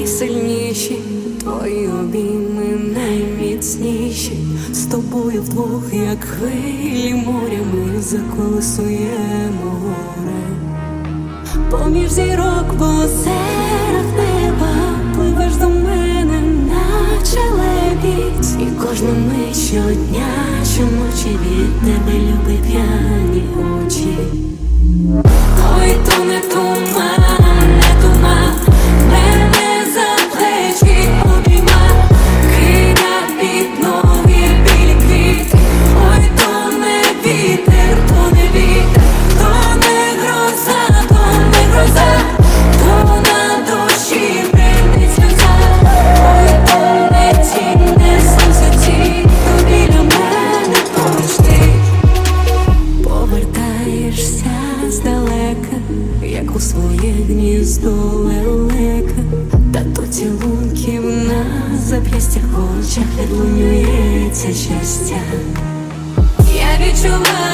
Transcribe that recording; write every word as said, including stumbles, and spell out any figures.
найсильніші, твої обійми найміцніші. З тобою вдвох, як хвилі моря, ми заколисуємо горе. Поміж зірок по озерах неба пливеш до мене, наче лебідь. І кожну мить щодня, щоночі від тебе, люби, п'яні очі. Ой, то не туман, не туман, мене за плечі обійма, кидав під ноги білі квіти. Ой, то не вітер, то не вітер, то не гроза, то не гроза, то на душі бринить сльоза. Ой, то не тінь, не сонце тінь, то біля мене поруч ти. Повертаєшся здалека, як у своє гніздо лелека, та то цілунків на зап'ястях, в очах відлунюється щастя. Я відчуваю